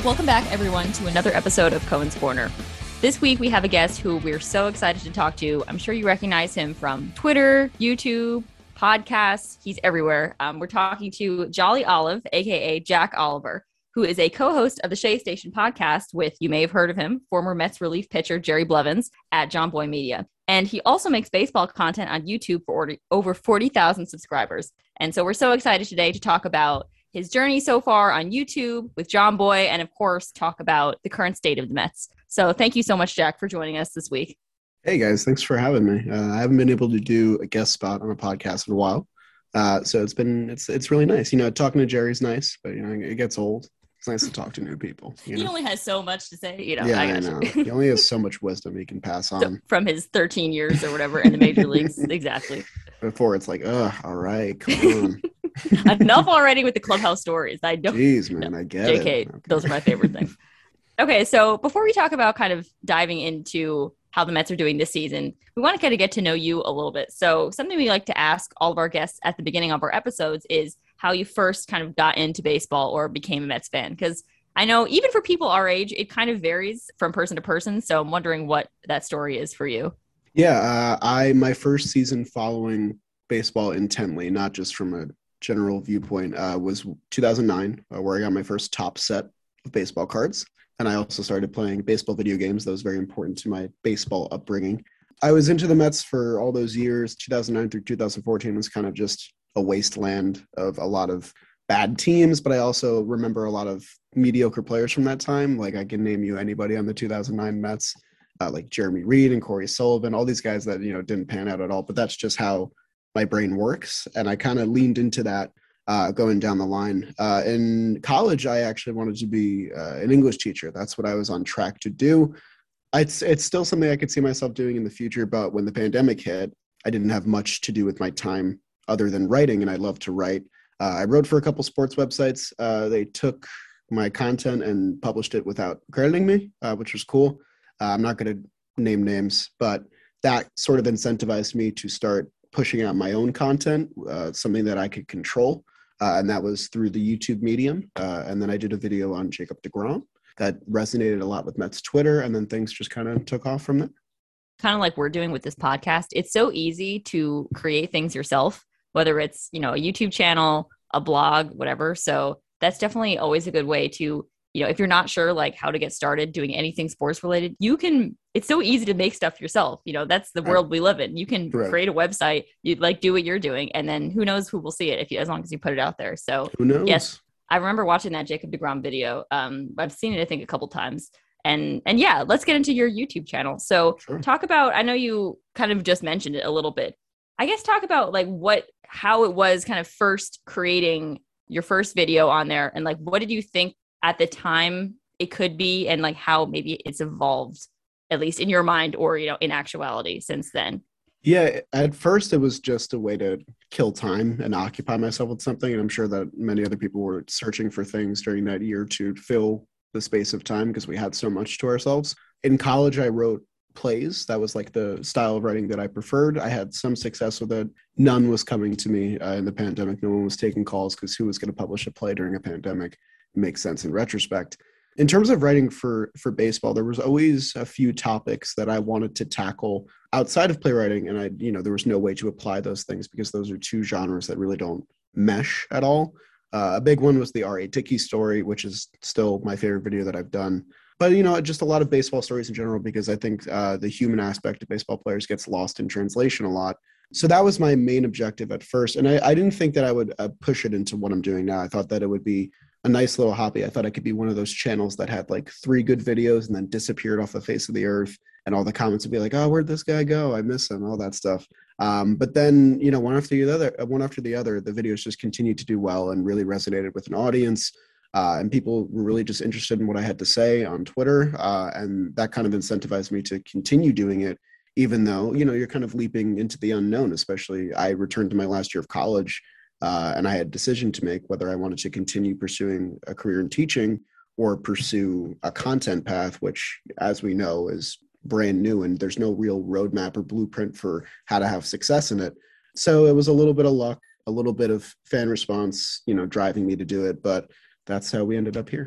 Welcome back, everyone, to another episode of Cohen's Corner. This week, we have a guest who we're so excited to talk to. I'm sure you recognize him from Twitter, YouTube, podcasts. He's everywhere. We're talking to Jolly Olive, a.k.a. Jack Oliver, who is a co-host of the Shea Station podcast with, you may have heard of him, former Mets relief pitcher Jerry Blevins at John Boy Media. And he also makes baseball content on YouTube for over 40,000 subscribers. And so we're so excited today to talk about his journey so far on YouTube with John Boy, and of course, talk about the current state of the Mets. So thank you so much, Jack, for joining us this week. Hey guys, thanks for having me. I haven't been able to do a guest spot on a podcast in a while. So it's really nice. You know, talking to Jerry's nice, but you know, it gets old. It's nice to talk to new people. He only has so much to say, you know. Yeah, I know. He only has so much wisdom he can pass on. So, from his 13 years or whatever in the major leagues. Exactly. Before it's like, all right, come on. Enough already with the clubhouse stories. I don't. Jeez, man, I get JK, it. Okay. Those are my favorite things. Okay, so before we talk about kind of diving into how the Mets are doing this season, we want to kind of get to know you a little bit. So something we like to ask all of our guests at the beginning of our episodes is how you first kind of got into baseball or became a Mets fan. Because I know even for people our age, it kind of varies from person to person. So I'm wondering what that story is for you. Yeah, my first season following baseball intently, not just from a general viewpoint, was 2009, where I got my first top set of baseball cards. And I also started playing baseball video games. That was very important to my baseball upbringing. I was into the Mets for all those years. 2009 through 2014 was kind of just a wasteland of a lot of bad teams, but I also remember a lot of mediocre players from that time. Like I can name you anybody on the 2009 Mets, like Jeremy Reed and Corey Sullivan, all these guys that, you know, didn't pan out at all, but that's just how my brain works. And I kind of leaned into that going down the line. In college, I actually wanted to be an English teacher. That's what I was on track to do. It's still something I could see myself doing in the future, but when the pandemic hit, I didn't have much to do with my time other than writing, and I love to write. I wrote for a couple sports websites. They took my content and published it without crediting me, which was cool. I'm not going to name names, but that sort of incentivized me to start pushing out my own content, something that I could control. And that was through the YouTube medium. And then I did a video on Jacob deGrom that resonated a lot with Mets Twitter. And then things just kind of took off from there. Kind of like we're doing with this podcast. It's so easy to create things yourself, whether it's, you know, a YouTube channel, a blog, whatever. So that's definitely always a good way to, you know, if you're not sure like how to get started doing anything sports related, it's so easy to make stuff yourself. You know, that's the world we live in. You can create a website, you like do what you're doing, and then who knows who will see it as long as you put it out there. So who knows? Yes, I remember watching that Jacob deGrom video. I've seen it, I think, a couple times. And yeah, let's get into your YouTube channel. So talk about, I know you kind of just mentioned it a little bit. I guess talk about like how it was kind of first creating your first video on there, and like what did you think at the time it could be, and like how maybe it's evolved, at least in your mind, or, you know, in actuality since then. Yeah, at first it was just a way to kill time and occupy myself with something. And I'm sure that many other people were searching for things during that year to fill the space of time because we had so much to ourselves. In college, I wrote plays. That was like the style of writing that I preferred. I had some success with it. None was coming to me in the pandemic. No one was taking calls because who was going to publish a play during a pandemic? It makes sense in retrospect. In terms of writing for baseball, there was always a few topics that I wanted to tackle outside of playwriting. And there was no way to apply those things because those are two genres that really don't mesh at all. A big one was the R.A. Dickey story, which is still my favorite video that I've done. But, you know, just a lot of baseball stories in general, because I think the human aspect of baseball players gets lost in translation a lot. So that was my main objective at first. And I didn't think that I would push it into what I'm doing now. I thought that it would be a nice little hobby. I thought I could be one of those channels that had like 3 good videos and then disappeared off the face of the earth. And all the comments would be like, oh, where'd this guy go? I miss him, all that stuff. But then, you know, one after the other, the videos just continued to do well and really resonated with an audience. And people were really just interested in what I had to say on Twitter. And that kind of incentivized me to continue doing it, even though, you know, you're kind of leaping into the unknown. Especially I returned to my last year of college and I had a decision to make whether I wanted to continue pursuing a career in teaching or pursue a content path, which, as we know, is brand new and there's no real roadmap or blueprint for how to have success in it. So it was a little bit of luck, a little bit of fan response, you know, driving me to do it. But that's how we ended up here.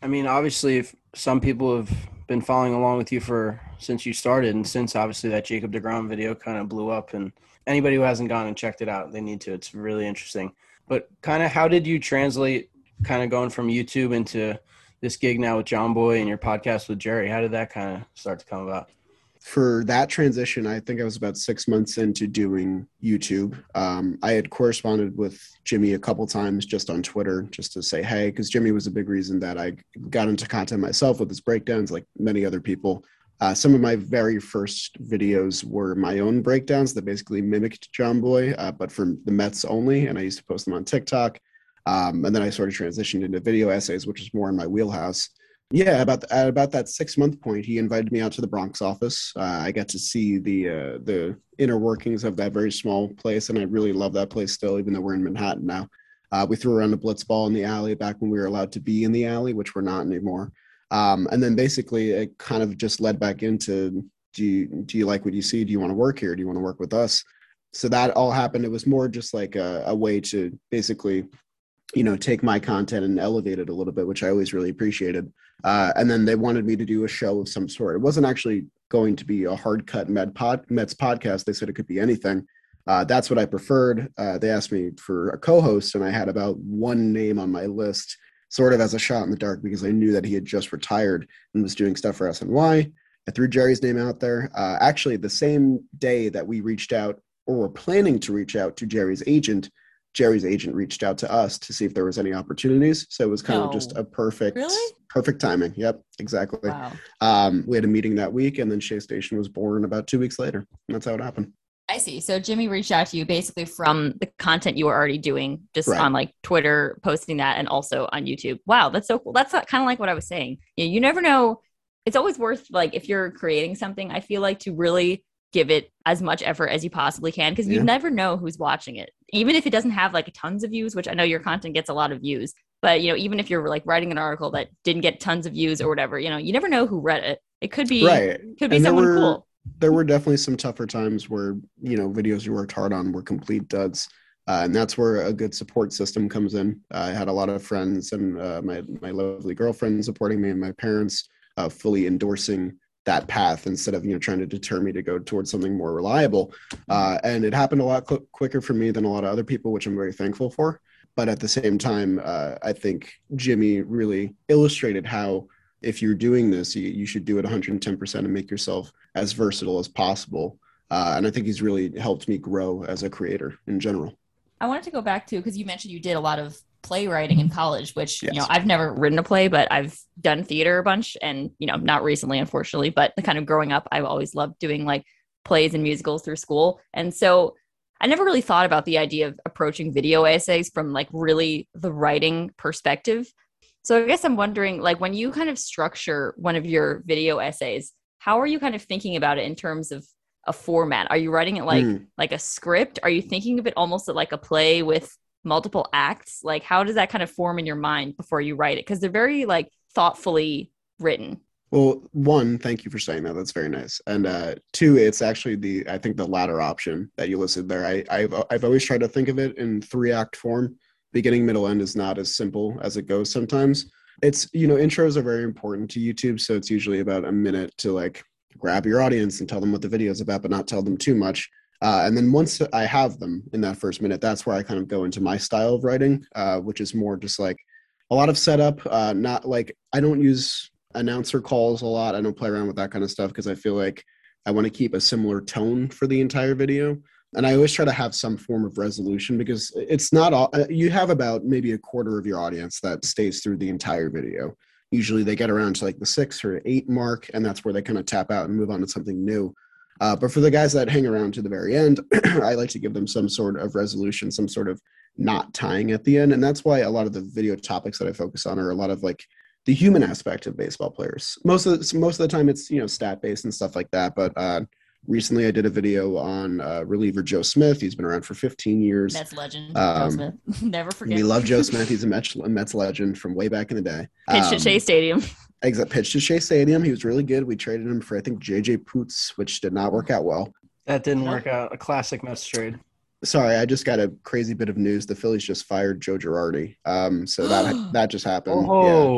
I mean, obviously, if some people have been following along with you since you started, and since obviously that Jacob deGrom video kind of blew up, and anybody who hasn't gone and checked it out, they need to. It's really interesting. But kind of, how did you translate kind of going from YouTube into this gig now with John Boy and your podcast with Jerry? How did that kind of start to come about? For that transition, I think I was about 6 months into doing YouTube. I had corresponded with Jimmy a couple times just on Twitter, just to say hey, because Jimmy was a big reason that I got into content myself with his breakdowns, like many other people. Some of my very first videos were my own breakdowns that basically mimicked John Boy, but for the Mets only, and I used to post them on TikTok. And then I sort of transitioned into video essays, which is more in my wheelhouse. Yeah, at about that 6 month point, he invited me out to the Bronx office. I got to see the inner workings of that very small place, and I really love that place still, even though we're in Manhattan now. We threw around a blitz ball in the alley back when we were allowed to be in the alley, which we're not anymore. And then basically it kind of just led back into, do you like what you see? Do you want to work here? Do you want to work with us? So that all happened. It was more just like a way to basically, take my content and elevate it a little bit, which I always really appreciated. And then they wanted me to do a show of some sort. It wasn't actually going to be a hard cut Mets podcast. They said it could be anything. That's what I preferred. They asked me for a co-host, and I had about one name on my list, sort of as a shot in the dark, because I knew that he had just retired and was doing stuff for SNY. I threw Jerry's name out there. Actually, the same day that we reached out, or were planning to reach out to Jerry's agent reached out to us to see if there was any opportunities. So it was kind of just a perfect timing. Yep, exactly. Wow. We had a meeting that week, and then Shea Station was born about 2 weeks later. And that's how it happened. I see. So Jimmy reached out to you basically from the content you were already doing, just on like Twitter, posting that, and also on YouTube. Wow, that's so cool. That's kind of like what I was saying. You never know. It's always worth, like, if you're creating something, I feel like, to really give it as much effort as you possibly can, because you never know who's watching it. Even if it doesn't have like tons of views, which I know your content gets a lot of views, but even if you're like writing an article that didn't get tons of views or whatever, you never know who read it. It could be someone cool. There were definitely some tougher times where, videos you worked hard on were complete duds. And that's where a good support system comes in. I had a lot of friends and my lovely girlfriend supporting me, and my parents fully endorsing that path instead of trying to deter me to go towards something more reliable. And it happened a lot quicker for me than a lot of other people, which I'm very thankful for. But at the same time, I think Jimmy really illustrated how, if you're doing this, you should do it 110% and make yourself as versatile as possible. And I think he's really helped me grow as a creator in general. I wanted to go back to, because you mentioned you did a lot of playwriting in college, which, I've never written a play, but I've done theater a bunch, and, not recently, unfortunately, but the kind of growing up, I've always loved doing like plays and musicals through school. And so I never really thought about the idea of approaching video essays from like really the writing perspective. So I guess I'm wondering, like, when you kind of structure one of your video essays, how are you kind of thinking about it in terms of a format? Are you writing it like a script? Are you thinking of it almost like a play with multiple acts? Like, how does that kind of form in your mind before you write it? Because they're very like thoughtfully written. Well, one, thank you for saying that. That's very nice. And two, it's actually I think the latter option that you listed there. I've always tried to think of it in 3-act form. Beginning, middle, end is not as simple as it goes sometimes. It's, intros are very important to YouTube. So it's usually about a minute to like grab your audience and tell them what the video is about, but not tell them too much. And then once I have them in that first minute, that's where I kind of go into my style of writing, which is more just like a lot of setup. Not like, I don't use announcer calls a lot. I don't play around with that kind of stuff because I feel like I want to keep a similar tone for the entire video. And I always try to have some form of resolution, because it's not all, you have about maybe a quarter of your audience that stays through the entire video. Usually they get around to like the 6 or 8 mark, and that's where they kind of tap out and move on to something new. But for the guys that hang around to the very end, I like to give them some sort of resolution, some sort of knot tying at the end. And that's why a lot of the video topics that I focus on are a lot of like the human aspect of baseball players. Most of the time it's, stat based and stuff like that. But recently I did a video on reliever Joe Smith. He's been around for 15 years. Mets legend, Joe Smith. Never forget. We love Joe Smith. He's a Mets legend from way back in the day. Pitched at Shea Stadium. Pitched at Shea Stadium. He was really good. We traded him for, I think, J.J. Poots, which did not work out well. That didn't work out. A classic Mets trade. Sorry, I just got a crazy bit of news. The Phillies just fired Joe Girardi. So that just happened. Oh,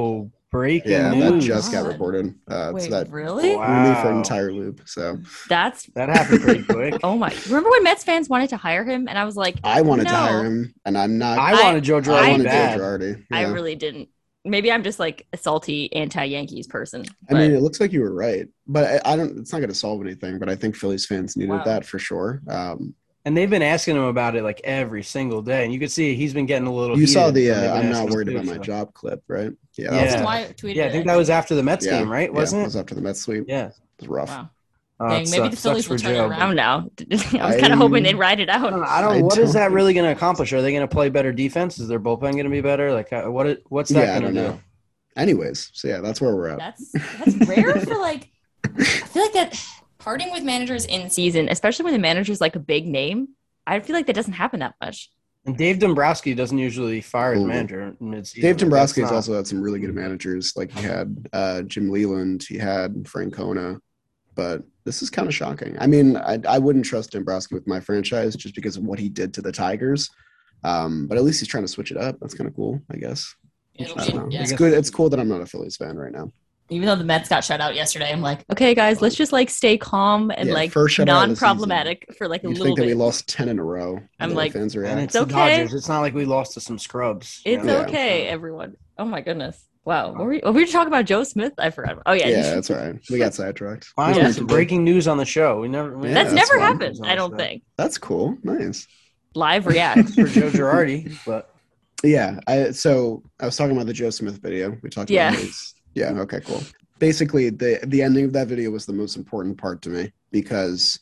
Breaking Yeah, that news. just got God. reported. So Wait, that really? Wow. threw me for an entire loop. So That's That happened pretty quick. oh my! Remember when Mets fans wanted to hire him, and I was like, I wanted to no. hire him, and I'm not. I wanted Joe I Girardi wanted Joe bad. Girardi. I Yeah. really didn't. Maybe I'm just like a salty anti-Yankees person. I mean, it looks like you were right, but I don't. It's not going to solve anything. But I think Phillies fans needed Wow. that for sure. And they've been asking him about it like every single day, and you can see he's been getting a little. You saw heated the when they've been "I'm asking not him worried too, about my so. job" clip, right? Yeah. Austin Wyatt tweeted Yeah, I think it. that was after the Mets Yeah, game, right? Yeah, Wasn't it it? was after the Mets sweep. Yeah. It was rough. Wow. Oh, Dang, maybe the Phillies will for turn it Joe, around but- now. I was kind of hoping they'd ride it I out. don't know. I What is don't- that really going to accomplish? Are they going to play better defense? Is their bullpen going to be better? Like, what's that Yeah, I going to don't do? know. Anyways, so yeah, that's where we're at. That's rare for like. I feel like that parting with managers in season, especially when the manager's like a big name. I feel like that doesn't happen that much. And Dave Dombrowski doesn't usually fire his Ooh. manager mid-season. Dave Dombrowski That's has not- also had some really good managers. Like he had Jim Leland, he had Francona, but this is kind of shocking. I mean, I wouldn't trust Dombrowski with my franchise just because of what he did to the Tigers. But at least he's trying to switch it up. That's kind of cool, I guess. It'll I don't know. be, yeah. It's good. It's cool that I'm not a Phillies fan right now. Even though the Mets got shut out yesterday, I'm like, okay, guys, let's just like stay calm and Yeah, like first shutout of the non-problematic for like a You little think that we bit. lost 10 in a row? I'm The way like- fans And react. it's the okay. Dodgers. It's not like we lost to some scrubs. you It's know? Yeah. okay, everyone. Oh my goodness. Wow. Were we talking about Joe Smith? I forgot. Oh yeah. Yeah, that's all right. We got sidetracked. Finally, Yeah. some breaking news on the show. We never. Yeah, That's that's never fun. happened, I don't think. That's cool. Nice. Live react. for Joe Girardi, but Yeah. So I was talking about the Joe Smith video. We talked Yeah. about his. Yeah. Okay. Cool. Basically, the ending of that video was the most important part to me because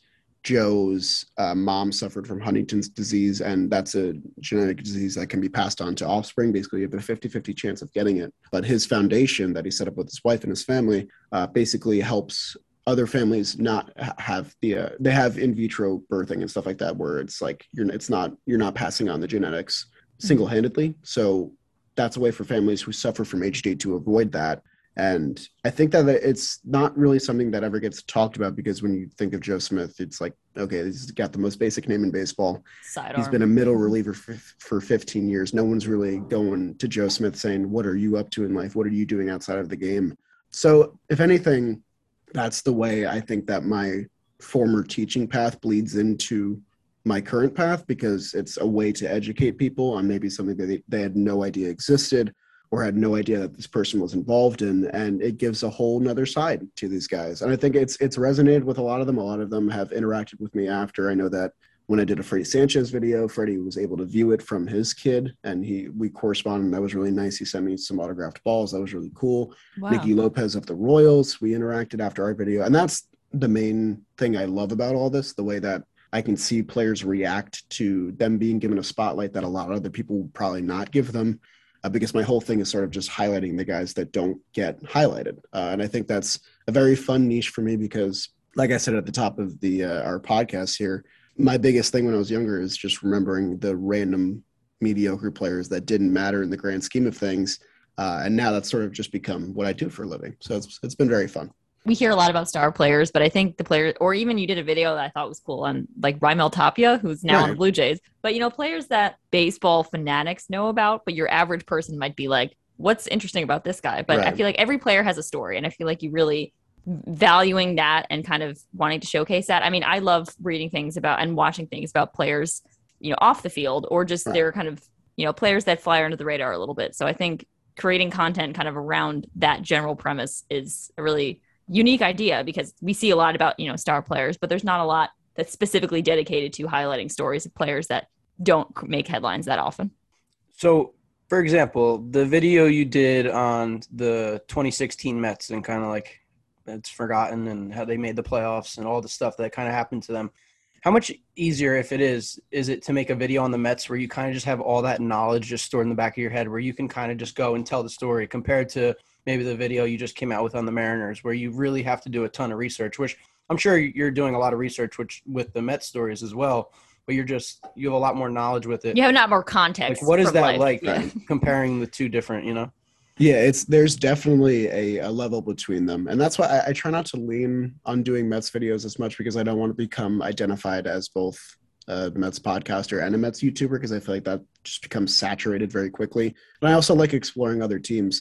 Joe's mom suffered from Huntington's disease, and that's a genetic disease that can be passed on to offspring. Basically, you have a 50-50 chance of getting it. But his foundation that he set up with his wife and his family basically helps other families not have they have in vitro birthing and stuff like that, where it's like you're not passing on the genetics single-handedly. So that's a way for families who suffer from HD to avoid that. And I think that it's not really something that ever gets talked about because when you think of Joe Smith, it's like, okay, he's got the most basic name in baseball. Sidearm. He's been a middle reliever for 15 years. No one's really going to Joe Smith saying, what are you up to in life? What are you doing outside of the game? So if anything, that's the way I think that my former teaching path bleeds into my current path, because it's a way to educate people on maybe something that they had no idea existed or had no idea that this person was involved in. And it gives a whole nother side to these guys. And I think it's resonated with a lot of them. A lot of them have interacted with me after. I know that when I did a Freddie Sanchez video, Freddie was able to view it from his kid, and we corresponded, and that was really nice. He sent me some autographed balls. That was really cool. Wow. Nicky Lopez of the Royals, we interacted after our video. And that's the main thing I love about all this, the way that I can see players react to them being given a spotlight that a lot of other people would probably not give them. Because my whole thing is sort of just highlighting the guys that don't get highlighted. And I think that's a very fun niche for me because, like I said at the top of our podcast here, my biggest thing when I was younger is just remembering the random mediocre players that didn't matter in the grand scheme of things. And now that's sort of just become what I do for a living. So it's been very fun. We hear a lot about star players, but I think the players, or even you did a video that I thought was cool on like Raimel Tapia, who's now on the Right. Blue Jays. But, players that baseball fanatics know about, but your average person might be like, what's interesting about this guy? But I Right. feel like every player has a story. And I feel like you really valuing that and kind of wanting to showcase that. I mean, I love reading things about and watching things about players, off the field or just Right. they're kind of, players that fly under the radar a little bit. So I think creating content kind of around that general premise is a really unique idea because we see a lot about, star players, but there's not a lot that's specifically dedicated to highlighting stories of players that don't make headlines that often. So, for example, the video you did on the 2016 Mets and kind of like it's forgotten and how they made the playoffs and all the stuff that kind of happened to them. How much easier, if it is it to make a video on the Mets where you kind of just have all that knowledge just stored in the back of your head where you can kind of just go and tell the story compared to maybe the video you just came out with on the Mariners where you really have to do a ton of research, which I'm sure you're doing a lot of research with the Mets stories as well, but you have a lot more knowledge with it. You have not more context. Like, what is from that life. like Yeah. comparing the two different, Yeah, there's definitely a level between them. And that's why I try not to lean on doing Mets videos as much because I don't want to become identified as both the Mets podcaster and a Mets YouTuber because I feel like that just becomes saturated very quickly. And I also like exploring other teams.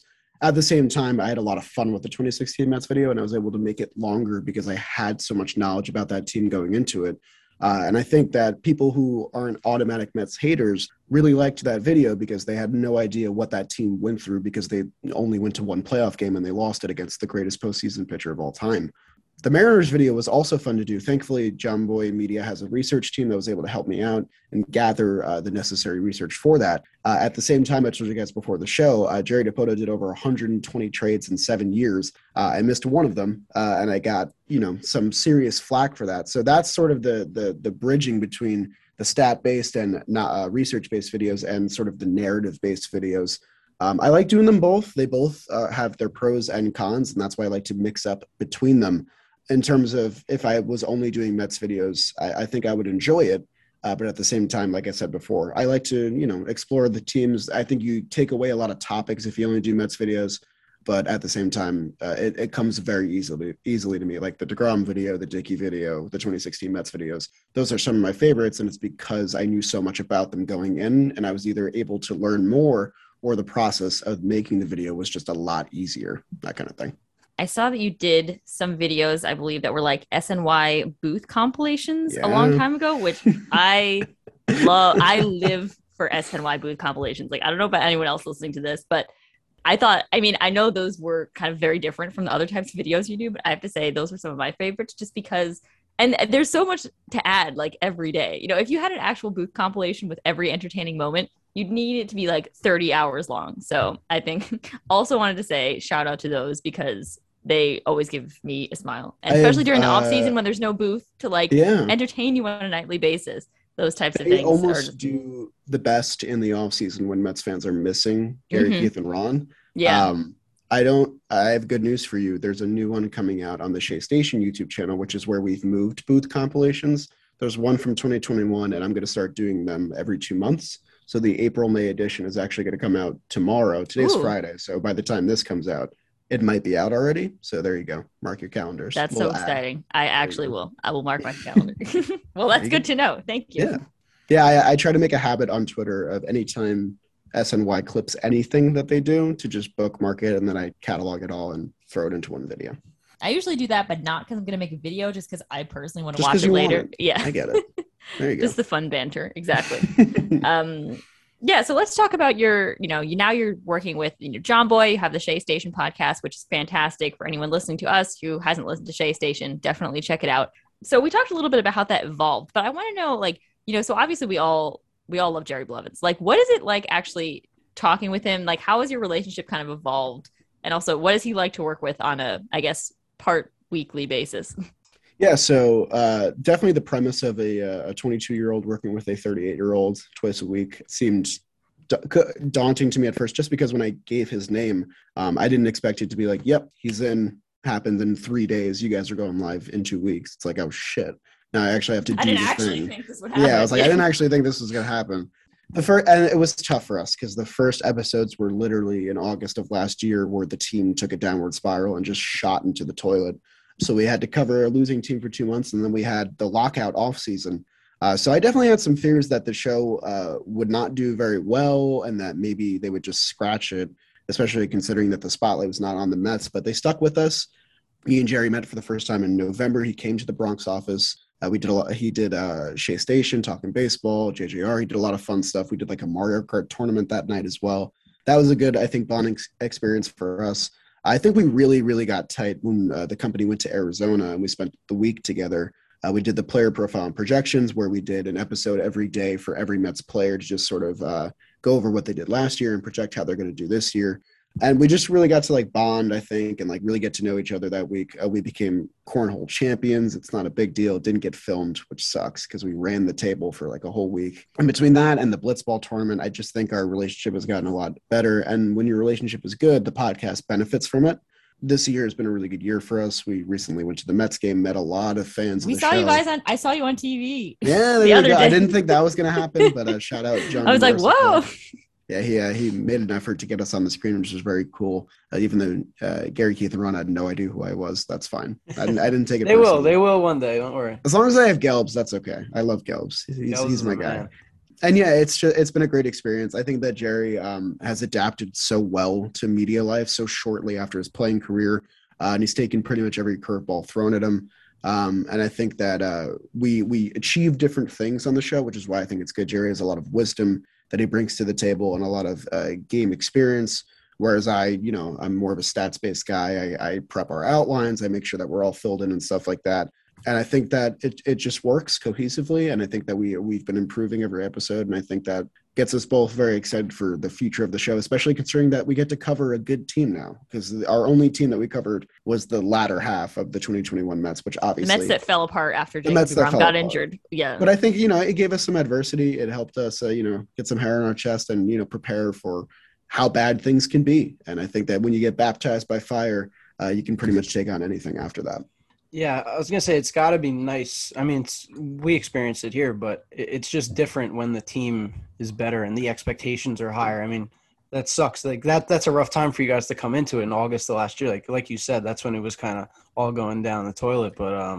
At the same time, I had a lot of fun with the 2016 Mets video, and I was able to make it longer because I had so much knowledge about that team going into it. And I think that people who aren't automatic Mets haters really liked that video because they had no idea what that team went through because they only went to one playoff game and they lost it against the greatest postseason pitcher of all time. The Mariners video was also fun to do. Thankfully, John Boy Media has a research team that was able to help me out and gather the necessary research for that. At the same time, I told you guys before the show, Jerry Dipoto did over 120 trades in 7 years. I missed one of them, and I got some serious flack for that. So that's sort of the bridging between the stat-based and research-based videos and sort of the narrative-based videos. I like doing them both. They both have their pros and cons, and that's why I like to mix up between them. In terms of if I was only doing Mets videos, I think I would enjoy it. But at the same time, like I said before, I like to, explore the teams. I think you take away a lot of topics if you only do Mets videos. But at the same time, it comes very easily to me. Like the DeGrom video, the Dickey video, the 2016 Mets videos. Those are some of my favorites. And it's because I knew so much about them going in. And I was either able to learn more or the process of making the video was just a lot easier, that kind of thing. I saw that you did some videos, I believe, that were like SNY booth compilations a long time ago, which I love. I live for SNY booth compilations. Like, I don't know about anyone else listening to this, but I know those were kind of very different from the other types of videos you do, but I have to say those were some of my favorites just because, and there's so much to add like every day. If you had an actual booth compilation with every entertaining moment, you'd need it to be like 30 hours long. So I think also wanted to say shout out to those because they always give me a smile. And especially during the off season when there's no booth to entertain you on a nightly basis. Those types of things. They almost do the best in the off season when Mets fans are missing Gary, Keith, and Ron. Yeah. I have good news for you. There's a new one coming out on the Shea Station YouTube channel, which is where we've moved booth compilations. There's one from 2021, and I'm going to start doing them every 2 months. So the April-May edition is actually going to come out tomorrow. Today's Friday. So by the time this comes out, it might be out already. So there you go. Mark your calendars. That's so exciting. I actually will. I will mark my calendar. Well, that's good to know. Thank you. Yeah. I try to make a habit on Twitter of anytime SNY clips anything that they do to just bookmark it, and then I catalog it all and throw it into one video. I usually do that, but not because I'm going to make a video, just because I personally want to watch it later. Yeah. I get it. There you go. Just the fun banter. Exactly. So let's talk about your, now you're working with John Boy. You have the Shea Station podcast, which is fantastic for anyone listening to us who hasn't listened to Shea Station. Definitely check it out. So we talked a little bit about how that evolved, but I want to know, so obviously we all love Jerry Blevins. Like, what is it like actually talking with him? Like, how has your relationship kind of evolved? And also, what does he like to work with on a, I guess, part weekly basis? Yeah, so definitely the premise of a 22-year-old working with a 38-year-old twice a week seemed daunting to me at first, just because when I gave his name, I didn't expect it to be like, yep, he's in, happened in 3 days. You guys are going live in 2 weeks. It's like, oh, shit. Now I actually have to do the thing. I didn't actually think this would happen. Yeah, I was like, I didn't actually think this was going to happen. And it was tough for us because the first episodes were literally in August of last year where the team took a downward spiral and just shot into the toilet. So we had to cover a losing team for 2 months, and then we had the lockout off season. So I definitely had some fears that the show would not do very well and that maybe they would just scratch it, especially considering that the spotlight was not on the Mets. But they stuck with us. Me and Jerry met for the first time in November. He came to the Bronx office. We did a lot. He did Shea Station, talking baseball, JJR. He did a lot of fun stuff. We did like a Mario Kart tournament that night as well. That was a good, I think, bonding experience for us. I think we really, really got tight when the company went to Arizona and we spent the week together. We did the player profile and projections where we did an episode every day for every Mets player to just sort of go over what they did last year and project how they're going to do this year. And we just really got to like bond, I think, and like really get to know each other that week. We became cornhole champions. It's not a big deal. It didn't get filmed, which sucks because we ran the table for like a whole week. And between that and the Blitzball tournament, I just think our relationship has gotten a lot better. And when your relationship is good, the podcast benefits from it. This year has been a really good year for us. We recently went to the Mets game, met a lot of fans. We saw you guys I saw you on TV. Yeah, there you go. I didn't think that was going to happen, but shout out John. I was like, whoa. Yeah, he made an effort to get us on the screen, which was very cool. Even though Gary, Keith, and Ron had no idea who I was, that's fine. I didn't take it. They will one day. Don't worry. As long as I have Gelbs, that's okay. I love Gelbs. He's my guy. And yeah, it's been a great experience. I think that Jerry has adapted so well to media life so shortly after his playing career, and he's taken pretty much every curveball thrown at him. And I think that we achieve different things on the show, which is why I think it's good. Jerry has a lot of wisdom that he brings to the table and a lot of game experience. Whereas I'm more of a stats-based guy. I prep our outlines. I make sure that we're all filled in and stuff like that. And I think that it just works cohesively. And I think that we've been improving every episode. And I think that gets us both very excited for the future of the show, especially considering that we get to cover a good team now. Because our only team that we covered was the latter half of the 2021 Mets, which obviously... The Mets that fell apart after Jacob deGrom got injured. Yeah. But I think, it gave us some adversity. It helped us, get some hair on our chest and, prepare for how bad things can be. And I think that when you get baptized by fire, you can pretty much take on anything after that. Yeah, I was going to say it's got to be nice. I mean, we experienced it here, but it's just different when the team is better and the expectations are higher. I mean, that sucks. Like that's a rough time for you guys to come into it in August of last year. Like you said, that's when it was kind of all going down the toilet. But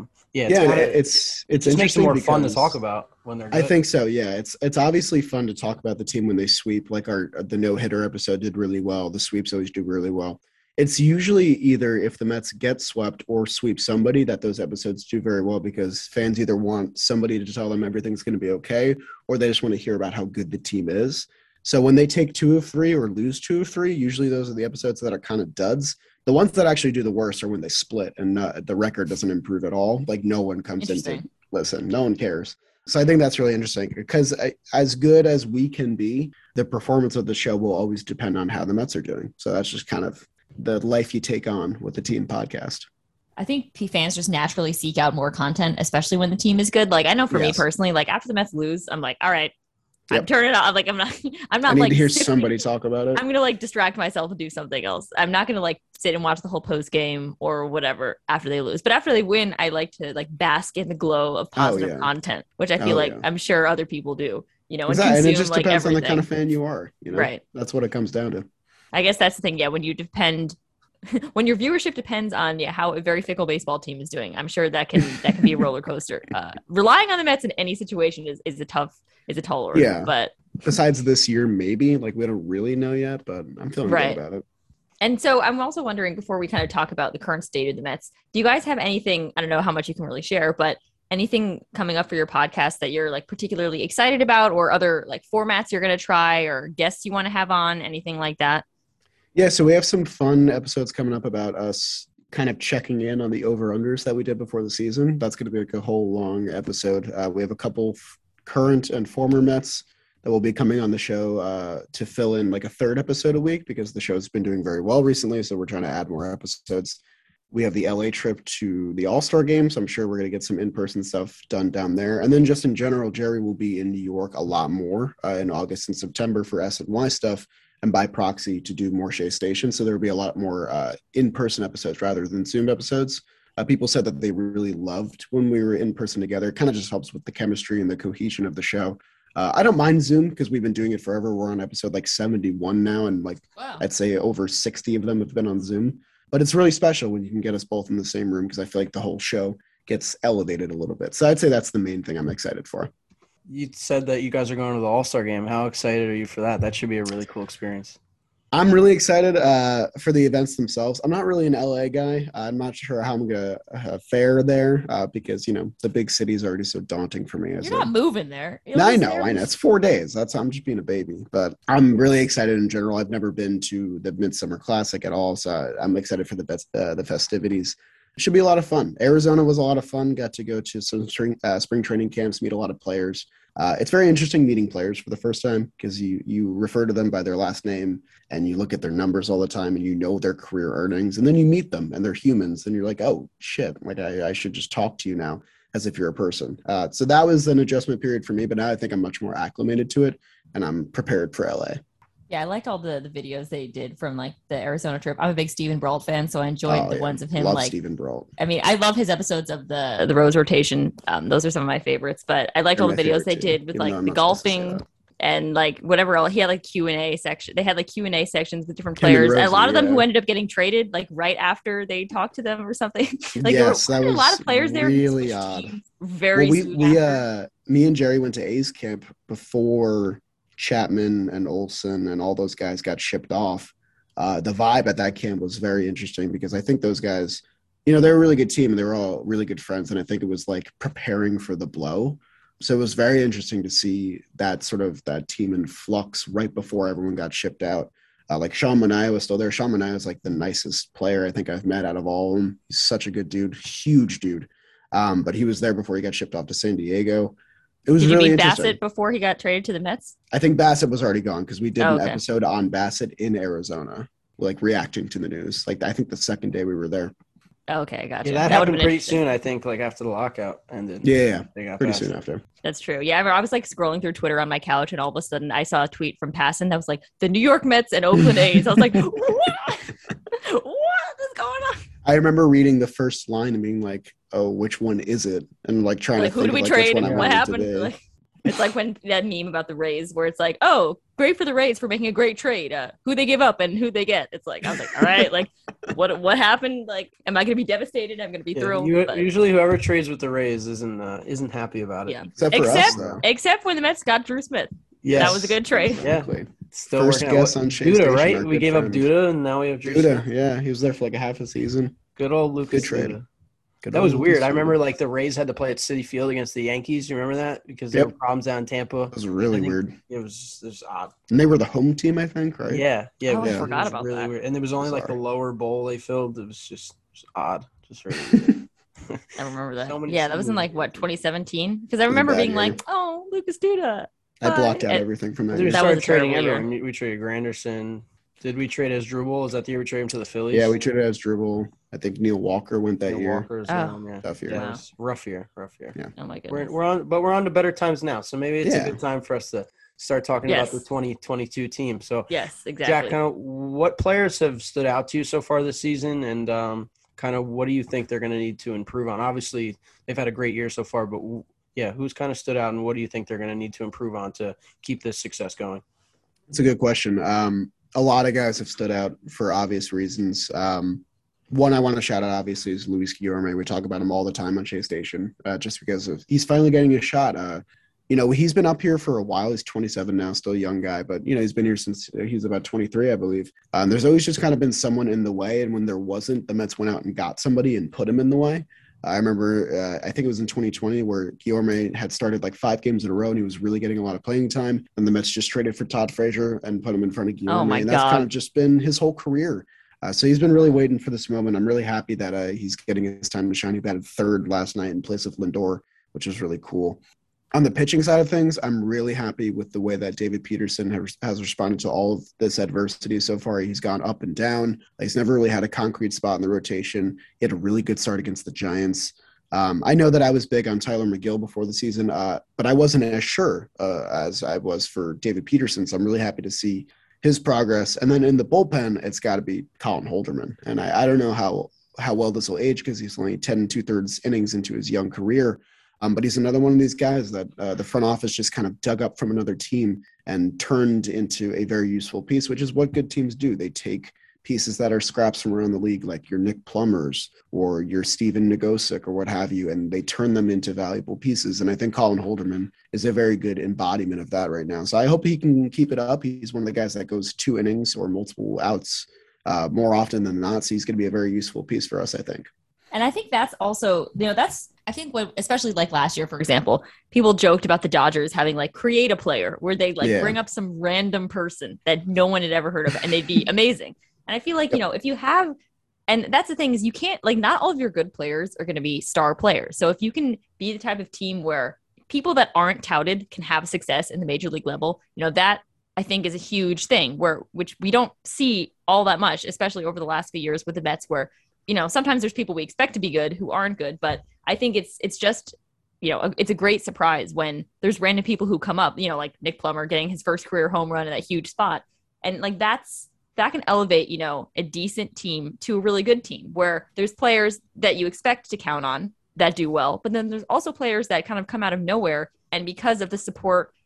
it just makes it more fun to talk about when they're good. I think so. Yeah, it's obviously fun to talk about the team when they sweep. Like the no-hitter episode did really well. The sweeps always do really well. It's usually either if the Mets get swept or sweep somebody that those episodes do very well, because fans either want somebody to tell them everything's going to be okay, or they just want to hear about how good the team is. So when they take 2 of 3 or lose 2 of 3, usually those are the episodes that are kind of duds. The ones that actually do the worst are when they split and the record doesn't improve at all. Like no one comes in to listen. No one cares. So I think that's really interesting because as good as we can be, the performance of the show will always depend on how the Mets are doing. So that's just kind of the life you take on with the team podcast. I think fans just naturally seek out more content, especially when the team is good. Like I know for me personally, like after the Mets lose, I'm like, all right, I'm turning it off. Like I'm not I need to hear somebody talk about it. I'm going to like distract myself and do something else. I'm not going to like sit and watch the whole post game or whatever after they lose. But after they win, I like to like bask in the glow of positive content, which I feel I'm sure other people do, and exactly. And it just like depends everything. on the kind of fan you are, Right. That's what it comes down to. I guess that's the thing. Yeah. When your viewership depends on how a very fickle baseball team is doing, I'm sure that can be a roller coaster. Relying on the Mets in any situation is a tall order. Yeah. But besides this year, maybe we don't really know yet, but I'm feeling good about it. And so I'm also wondering, before we kind of talk about the current state of the Mets, do you guys have anything, I don't know how much you can really share, but anything coming up for your podcast that you're like particularly excited about, or other like formats you're going to try, or guests you want to have on, anything like that? Yeah, so we have some fun episodes coming up about us kind of checking in on the over-unders that we did before the season. That's going to be like a whole long episode. We have a couple current and former Mets that will be coming on the show to fill in like a third episode a week, because the show's been doing very well recently, so we're trying to add more episodes. We have the LA trip to the All-Star game, so I'm sure we're going to get some in-person stuff done down there. And then just in general, Jerry will be in New York a lot more in August and September for S&Y stuff, and by proxy to do more Shea Station. So there will be a lot more in-person episodes rather than Zoom episodes. People said that they really loved when we were in person together. It kind of just helps with the chemistry and the cohesion of the show. I don't mind Zoom because we've been doing it forever. We're on episode like 71 now, and wow. I'd say over 60 of them have been on Zoom. But it's really special when you can get us both in the same room, because I feel like the whole show gets elevated a little bit. So I'd say that's the main thing I'm excited for. You said that you guys are going to the All-Star game. How excited are you for that? That should be a really cool experience. I'm really excited for the events themselves. I'm not really an LA guy. I'm not sure how I'm going to fare there because, the big city is already so daunting for me. You're not moving there. I know. It's 4 days. I'm just being a baby. But I'm really excited in general. I've never been to the Midsummer Classic at all, so I'm excited for the festivities. It should be a lot of fun. Arizona was a lot of fun. Got to go to some spring training camps, meet a lot of players. It's very interesting meeting players for the first time, because you refer to them by their last name and you look at their numbers all the time and their career earnings, and then you meet them and they're humans and you're like, oh shit, I should just talk to you now as if you're a person. So that was an adjustment period for me, but now I think I'm much more acclimated to it and I'm prepared for LA. Yeah, I liked all the videos they did from the Arizona trip. I'm a big Steven Brault fan, so I enjoyed the ones of him. Love Steven Brault. I mean, I love his episodes of the Rose rotation. Those are some of my favorites, but I liked all the videos they did with the golfing and like whatever else. He had like Q&A section. They had like Q&A sections with different Him and players. Rosie, a lot of them yeah. who ended up getting traded like right after they talked to them or something. Like Yes, there that were a lot was of players there. who really switched odd. teams very Well, soon after. me and Jerry went to A's camp before Chapman and Olsen and all those guys got shipped off. The vibe at that camp was very interesting because I think those guys, they're a really good team and they were all really good friends. And I think it was like preparing for the blow. So it was very interesting to see that team in flux right before everyone got shipped out. Like Sean Manaea was still there. Sean Manaea was like the nicest player I think I've met out of all of them. He's such a good dude, huge dude. But he was there before he got shipped off to San Diego. It was Did you really meet interesting. Bassett before he got traded to the Mets? I think Bassett was already gone because we did an okay. episode on Bassett in Arizona, like reacting to the news. Like I think the second day we were there. Okay, gotcha. Yeah, that happened pretty soon, I think, like after the lockout ended. Yeah, they got pretty Bassett. soon after. That's true. Yeah, I was like scrolling through Twitter on my couch, and all of a sudden I saw a tweet from Passan that was like, the New York Mets and Oakland A's. I was like, what? What is going on? I remember reading the first line and being like, oh, which one is it? And like trying Like, to who think do we of, trade? which one I What wanted happened? to be. Like, it's like when that meme about the Rays where it's like, oh, great for the Rays for making a great trade. Who they give up and who they get. It's like, I was like, all right, like what happened? Like, am I going to be devastated? I'm going to be thrilled. Usually whoever trades with the Rays isn't happy about it. Yeah. Except for us, though. Except when the Mets got Drew Smith. Yes. That was a good trade. Exactly. Still First working guest out. on Shea Duda, Station, right? our We good gave up friend. Duda, and now we have Drew Duda, Smith. yeah, he was there for like a half a season. Good old Lucas Good trade. Duda. Good That was old weird. Lucas I remember Duda. like the Rays had to play at City Field against the Yankees. You remember that? Because there Yep. were problems down in Tampa. It was really weird. It was odd. And they were the home team, I think, right? Yeah. Oh, I it forgot was about really that. weird. And there was only like the Sorry. lower bowl they filled. It was just odd. Just really weird. I remember that. So many Yeah, that was in like what 2017? Because I remember bad being year. like, oh, Lucas Duda. I blocked out And- everything from that. We year. That started was a trading terrible year. everyone. We traded Granderson. Did we trade Asdrubal? Is that the year we traded him to the Phillies? Yeah, we traded as Dribble. I think Neil Walker went that Neil year. Walker as Oh. well. Yeah. Tough year. Yeah, Wow. it was rough year. Yeah. Oh my goodness. We're on to better times now. So maybe it's Yeah. a good time for us to start talking Yes. about the 2022 team. So Yes, Jack, exactly. kind of what players have stood out to you so far this season, and kind of what do you think they're going to need to improve on? Obviously, they've had a great year so far, but who's kind of stood out, and what do you think they're going to need to improve on to keep this success going? It's a good question. A lot of guys have stood out for obvious reasons. One I want to shout out, obviously, is Luis Guillorme. We talk about him all the time on Shea Station, just because he's finally getting a shot. He's been up here for a while. He's 27 now, still a young guy, but, he's been here since he was about 23, I believe. There's always just kind of been someone in the way, and when there wasn't, the Mets went out and got somebody and put him in the way. I remember, I think it was in 2020 where Guillorme had started like 5 games in a row and he was really getting a lot of playing time. And the Mets just traded for Todd Frazier and put him in front of Guillorme. Oh my and that's God. kind of just been his whole career. So he's been really waiting for this moment. I'm really happy that he's getting his time to shine. He batted third last night in place of Lindor, which is really cool. On the pitching side of things, I'm really happy with the way that David Peterson has responded to all of this adversity so far. He's gone up and down. He's never really had a concrete spot in the rotation. He had a really good start against the Giants. I know that I was big on Tyler McGill before the season, but I wasn't as sure as I was for David Peterson. So I'm really happy to see his progress. And then in the bullpen, it's got to be Colin Holderman. And I don't know how well this will age because he's only 10 2/3 innings into his young career. But he's another one of these guys that the front office just kind of dug up from another team and turned into a very useful piece, which is what good teams do. They take pieces that are scraps from around the league, like your Nick Plumbers or your Steven Nagosic or what have you, and they turn them into valuable pieces. And I think Colin Holderman is a very good embodiment of that right now. So I hope he can keep it up. He's one of the guys that goes 2 innings or multiple outs more often than not. So he's going to be a very useful piece for us, I think. And I think that's also, I think what, especially like last year, for example, people joked about the Dodgers having like create a player where they bring up some random person that no one had ever heard of and they'd be amazing. And I feel like, if you have, and that's the thing is you can't, not all of your good players are going to be star players. So if you can be the type of team where people that aren't touted can have success in the major league level, that I think is a huge thing which we don't see all that much, especially over the last few years with the Mets where, sometimes there's people we expect to be good who aren't good, but I think it's just, it's a great surprise when there's random people who come up, like Nick Plummer getting his first career home run in that huge spot. And that can elevate, a decent team to a really good team where there's players that you expect to count on that do well. But then there's also players that kind of come out of nowhere. And because of the support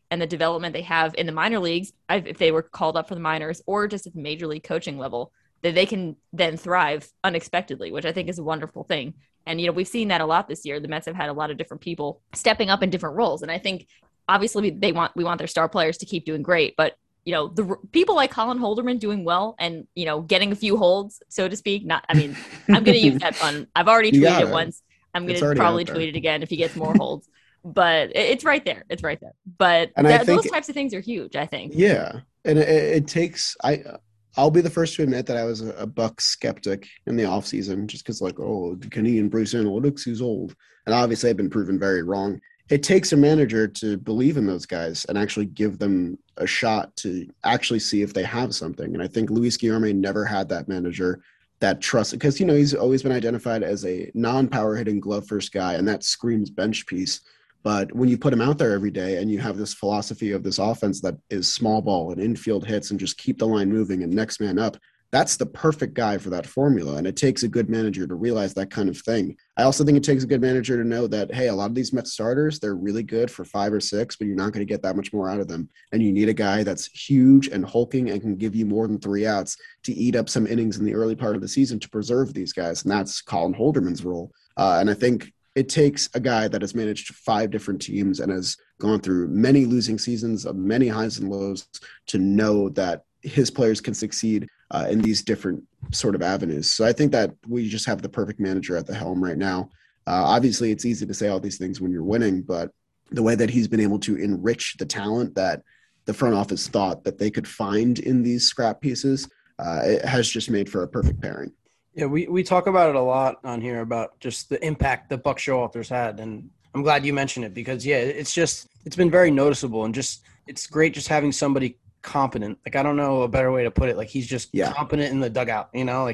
and the development they have in the minor leagues, if they were called up for the minors or just at the major league coaching level, that they can then thrive unexpectedly, which I think is a wonderful thing. And, we've seen that a lot this year. The Mets have had a lot of different people stepping up in different roles. And I think obviously we want their star players to keep doing great, but the people like Colin Holderman doing well and, getting a few holds, so to speak. I'm going to use that pun. I've already tweeted it once. I'm going to probably tweet it again if he gets more holds, but it's right there. It's right there. But those types of things are huge, I think. Yeah. And it takes, I'll be the first to admit that I was a Buck skeptic in the offseason just because can he embrace analytics? He's old. And obviously I've been proven very wrong. It takes a manager to believe in those guys and actually give them a shot to actually see if they have something. And I think Luis Guillorme never had that manager that trusted, because, he's always been identified as a non-power hitting glove first guy, and that screams bench piece. But when you put him out there every day and you have this philosophy of this offense that is small ball and infield hits and just keep the line moving and next man up, that's the perfect guy for that formula. And it takes a good manager to realize that kind of thing. I also think it takes a good manager to know that, hey, a lot of these Mets starters, they're really good for 5 or 6, but you're not going to get that much more out of them. And you need a guy that's huge and hulking and can give you more than 3 outs to eat up some innings in the early part of the season to preserve these guys. And that's Colin Holderman's role. And I think it takes a guy that has managed 5 different teams and has gone through many losing seasons of many highs and lows to know that his players can succeed in these different sort of avenues. So I think that we just have the perfect manager at the helm right now. Obviously, it's easy to say all these things when you're winning, but the way that he's been able to enrich the talent that the front office thought that they could find in these scrap pieces, it has just made for a perfect pairing. Yeah, we talk about it a lot on here about just the impact that Buck Showalter's had, and I'm glad you mentioned it because, it's been very noticeable, and it's great just having somebody competent. Like, I don't know a better way to put it. Like, he's just competent in the dugout,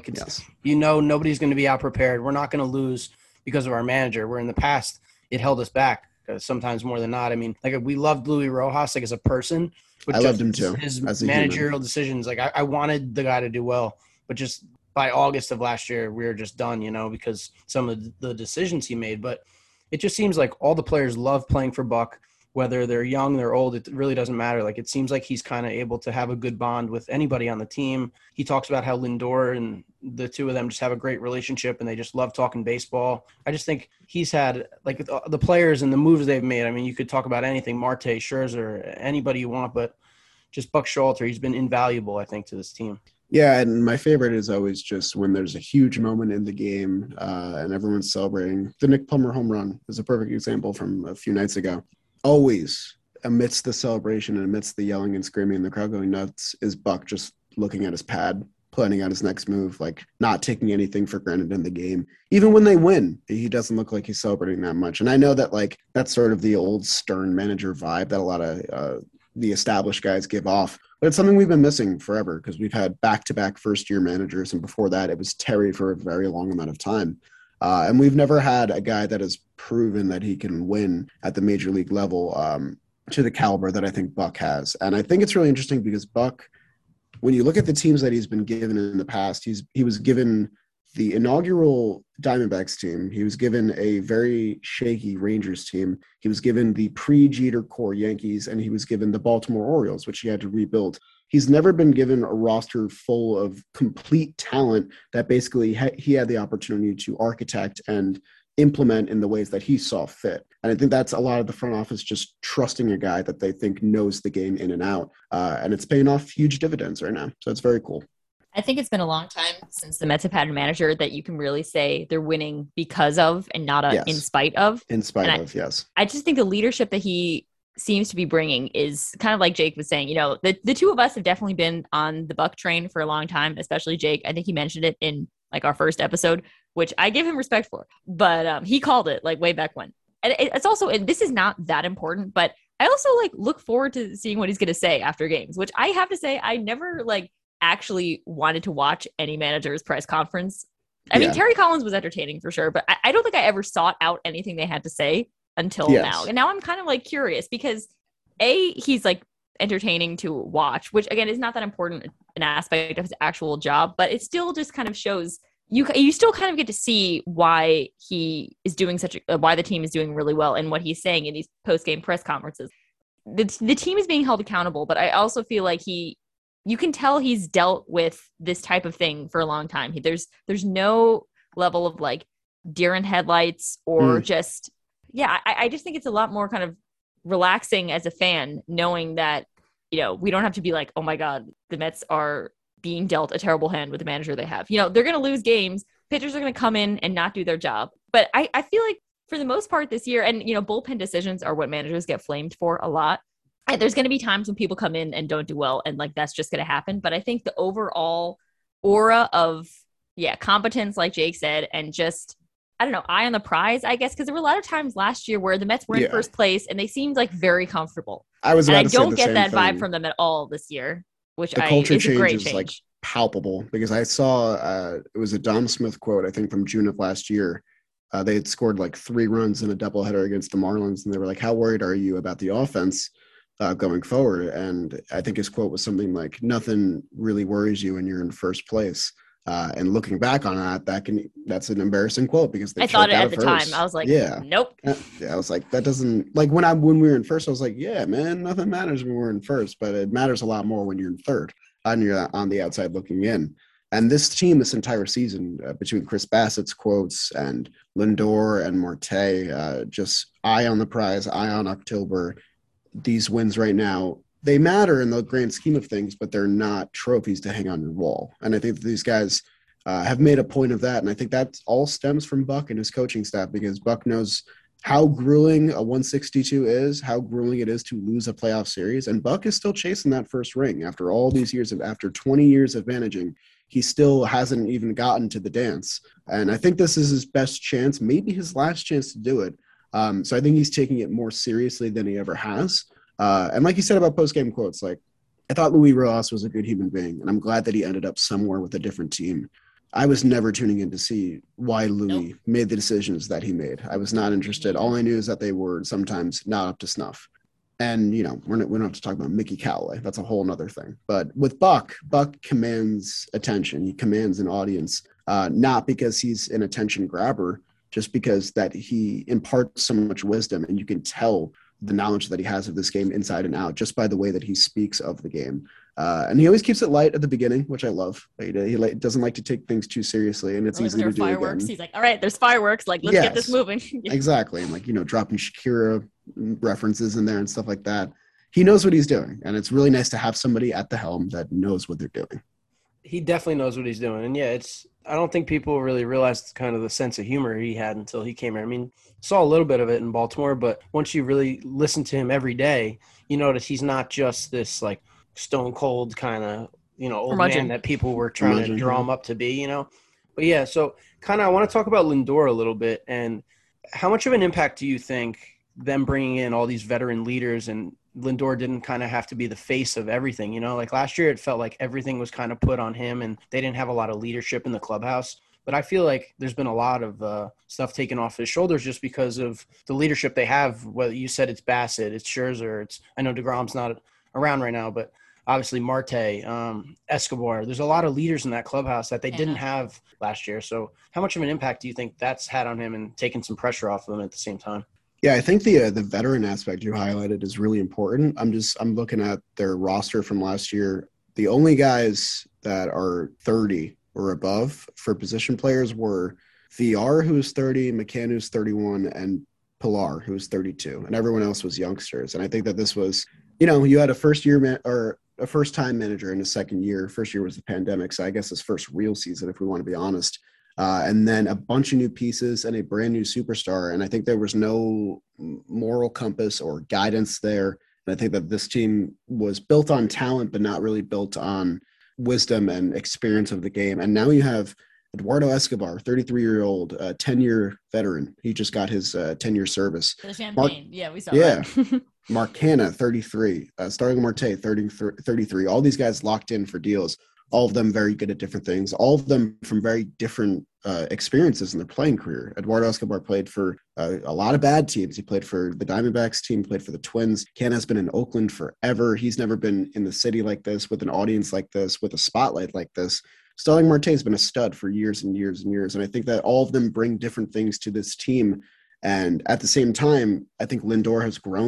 nobody's going to be out prepared. We're not going to lose because of our manager, where in the past it held us back sometimes more than not. I mean, like, we loved Louis Rojas, like, as a person, but I loved him too. His managerial decisions. Like, I wanted the guy to do well, but just by August of last year, we were just done, because some of the decisions he made. But it just seems like all the players love playing for Buck. Whether they're young, they're old, it really doesn't matter. Like, it seems like he's kind of able to have a good bond with anybody on the team. He talks about how Lindor and the two of them just have a great relationship and they just love talking baseball. I just think he's had, like, the players and the moves they've made. I mean, you could talk about anything, Marte, Scherzer, anybody you want, but just Buck Showalter, he's been invaluable, I think, to this team. Yeah, and my favorite is always just when there's a huge moment in the game and everyone's celebrating. The Nick Plummer home run is a perfect example from a few nights ago. Always amidst the celebration and amidst the yelling and screaming and the crowd going nuts is Buck just looking at his pad, planning out his next move, like not taking anything for granted in the game. Even when they win, he doesn't look like he's celebrating that much. And I know that, like, that's sort of the old stern manager vibe that a lot of the established guys give off. But it's something we've been missing forever because we've had back-to-back first-year managers. And before that, it was Terry for a very long amount of time. And we've never had a guy that has proven that he can win at the major league level to the caliber that I think Buck has. And I think it's really interesting because Buck, when you look at the teams that he's been given in the past, he was given the inaugural Diamondbacks team. He was given a very shaky Rangers team. He was given the pre-Jeter core Yankees, and he was given the Baltimore Orioles, which he had to rebuild. He's never been given a roster full of complete talent that basically he had the opportunity to architect and implement in the ways that he saw fit. And I think that's a lot of the front office just trusting a guy that they think knows the game in and out. And it's paying off huge dividends right now. So it's very cool. I think it's been a long time since the Mets have had a manager that you can really say they're winning because of and not in spite of. In spite of, yes. I just think the leadership that he seems to be bringing is kind of like Jake was saying, the two of us have definitely been on the Buck train for a long time, especially Jake. I think he mentioned it in like our first episode, which I give him respect for, but he called it like way back when. And it's also, and this is not that important, but I also like look forward to seeing what he's going to say after games, which I have to say, I never like actually wanted to watch any manager's press conference. I mean, Terry Collins was entertaining for sure, but I don't think I ever sought out anything they had to say until now. And now I'm kind of like curious because he's like entertaining to watch, which again is not that important an aspect of his actual job, but it still just kind of shows you still kind of get to see why he is doing why the team is doing really well and what he's saying in these post-game press conferences. the team is being held accountable, but I also feel like you can tell he's dealt with this type of thing for a long time. There's no level of like deer in headlights or just, I just think it's a lot more kind of relaxing as a fan, knowing that, you know, we don't have to be like, oh my God, the Mets are being dealt a terrible hand with the manager they have. You know, they're going to lose games. Pitchers are going to come in and not do their job. But I feel like for the most part this year, and, you know, bullpen decisions are what managers get flamed for a lot. And there's going to be times when people come in and don't do well, and like that's just going to happen. But I think the overall aura of, competence, like Jake said, and just, I don't know, eye on the prize, I guess, because there were a lot of times last year where the Mets were in first place and they seemed like very comfortable. I don't get that vibe from them at all this year, which the culture is a great change is like palpable, because I saw it was a Dom Smith quote, I think from June of last year. They had scored like 3 runs in a doubleheader against the Marlins, and they were like, how worried are you about the offense going forward? And I think his quote was something like, nothing really worries you when you're in first place. And looking back on that's an embarrassing quote, because I thought it at the time. I was like, nope. Yeah, I was like, that doesn't, like when we were in first, I was like, yeah, man, nothing matters when we're in first, but it matters a lot more when you're in third and you're on the outside looking in. And this team, this entire season, between Chris Bassett's quotes and Lindor and Marte, just eye on the prize, eye on October. These wins right now, they matter in the grand scheme of things, but they're not trophies to hang on your wall. And I think that these guys have made a point of that. And I think that all stems from Buck and his coaching staff, because Buck knows how grueling a 162 is, how grueling it is to lose a playoff series. And Buck is still chasing that first ring after all these years after 20 years of managing. He still hasn't even gotten to the dance. And I think this is his best chance, maybe his last chance to do it. So I think he's taking it more seriously than he ever has. And like you said about post-game quotes, like, I thought Luis Rojas was a good human being, and I'm glad that he ended up somewhere with a different team. I was never tuning in to see why Luis made the decisions that he made. I was not interested. All I knew is that they were sometimes not up to snuff. And, you know, we don't have to talk about Mickey Callaway. That's a whole nother thing. But with Buck commands attention. He commands an audience, not because he's an attention grabber, just because that he imparts so much wisdom, and you can tell the knowledge that he has of this game inside and out just by the way that he speaks of the game. And he always keeps it light at the beginning, which I love. He doesn't like to take things too seriously, and it's easy to do fireworks. Again. He's like, all right, there's fireworks. Like, let's get this moving. Exactly. And like, you know, dropping Shakira references in there and stuff like that. He knows what he's doing, and it's really nice to have somebody at the helm that knows what they're doing. He definitely knows what he's doing. And I don't think people really realized kind of the sense of humor he had until he came here. I mean, saw a little bit of it in Baltimore, but once you really listen to him every day, you notice he's not just this like stone cold kind of, you know, old man that people were trying to draw him up to be, you know. But yeah, so kind of I want to talk about Lindor a little bit, and how much of an impact do you think them bringing in all these veteran leaders, and Lindor didn't kind of have to be the face of everything, you know? Like last year, it felt like everything was kind of put on him, and they didn't have a lot of leadership in the clubhouse. But I feel like there's been a lot of stuff taken off his shoulders just because of the leadership they have. Whether you said it's Bassett, it's Scherzer, I know DeGrom's not around right now, but obviously Marte, Escobar. There's a lot of leaders in that clubhouse that they didn't have last year. So how much of an impact do you think that's had on him and taken some pressure off of him at the same time? Yeah, I think the veteran aspect you highlighted is really important. I'm looking at their roster from last year. The only guys that are 30 or above for position players were VR, who's 30, McCann, who's 31, and Pilar, who's 32, and everyone else was youngsters. And I think that this was, you know, you had a first-time manager in his second year. First year was the pandemic, so I guess his first real season, if we want to be honest. And then a bunch of new pieces and a brand new superstar. And I think there was no moral compass or guidance there. And I think that this team was built on talent, but not really built on wisdom and experience of the game. And now you have Eduardo Escobar, 33-year-old, 10-year veteran. He just got his 10-year service. For the champagne. We saw that. Mark Hanna, 33. Starling Marte, 33. All these guys locked in for deals. All of them very good at different things. All of them from very different experiences in their playing career. Eduardo Escobar played for a lot of bad teams. He played for the Diamondbacks team, played for the Twins. Hanna's been in Oakland forever. He's never been in the city like this, with an audience like this, with a spotlight like this. Starling Marte has been a stud for years and years and years. And I think that all of them bring different things to this team. And at the same time, I think Lindor has grown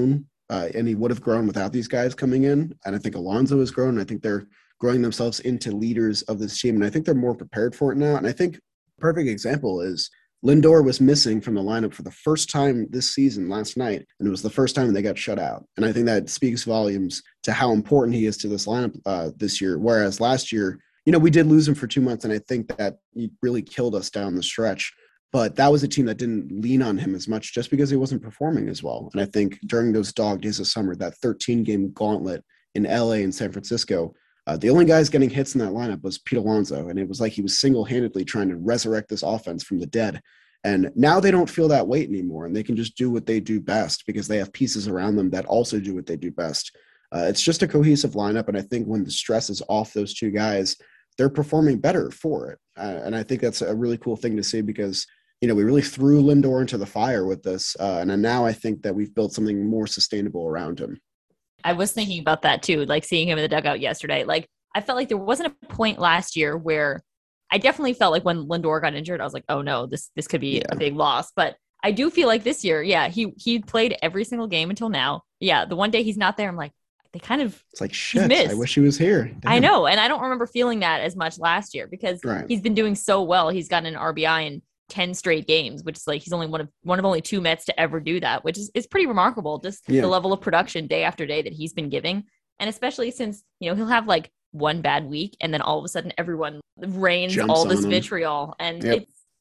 and he would have grown without these guys coming in. And I think Alonso has grown. I think they're growing themselves into leaders of this team, and I think they're more prepared for it now. And I think a perfect example is Lindor was missing from the lineup for the first time this season last night, and it was the first time they got shut out. And I think that speaks volumes to how important he is to this lineup this year, whereas last year, we did lose him for 2 months, and I think that he really killed us down the stretch. But that was a team that didn't lean on him as much just because he wasn't performing as well. And I think during those dog days of summer, that 13-game gauntlet in LA and San Francisco, the only guys getting hits in that lineup was Pete Alonso, and it was like he was single-handedly trying to resurrect this offense from the dead. And now they don't feel that weight anymore, and they can just do what they do best because they have pieces around them that also do what they do best. It's just a cohesive lineup, and I think when the stress is off those two guys, they're performing better for it. And I think that's a really cool thing to see because, we really threw Lindor into the fire with this, and now I think that we've built something more sustainable around him. I was thinking about that too, like seeing him in the dugout yesterday. Like I felt like there wasn't a point last year where I definitely felt like when Lindor got injured, I was like, oh no, this could be a big loss. But I do feel like this year, he played every single game until now. Yeah, the one day he's not there, I'm like, they kind of it's like shit. I wish he was here. Damn. I know, and I don't remember feeling that as much last year because he's been doing so well. He's gotten an RBI in 10 straight games, which is like he's only one of only 2 Mets to ever do that, which is pretty remarkable. Just the level of production day after day that he's been giving, and especially since he'll have like one bad week, and then all of a sudden everyone rains jumps all this vitriol, and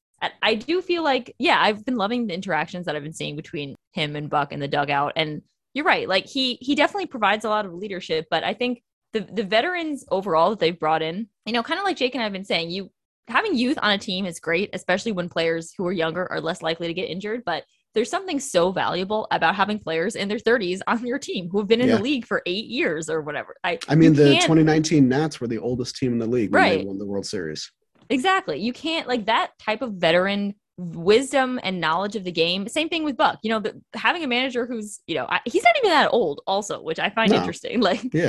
I do feel like I've been loving the interactions that I've been seeing between him and Buck in the dugout, and you're right, like he definitely provides a lot of leadership, but I think the veterans overall that they've brought in, kind of like Jake and I've been saying, having youth on a team is great, especially when players who are younger are less likely to get injured. But there's something so valuable about having players in their 30s on your team who have been in the league for 8 years or whatever. I mean, the 2019 Nats were the oldest team in the league when they won the World Series. Exactly. You can't, like, that type of veteran wisdom and knowledge of the game. Same thing with Buck. Having a manager who's, he's not even that old also, which I find interesting.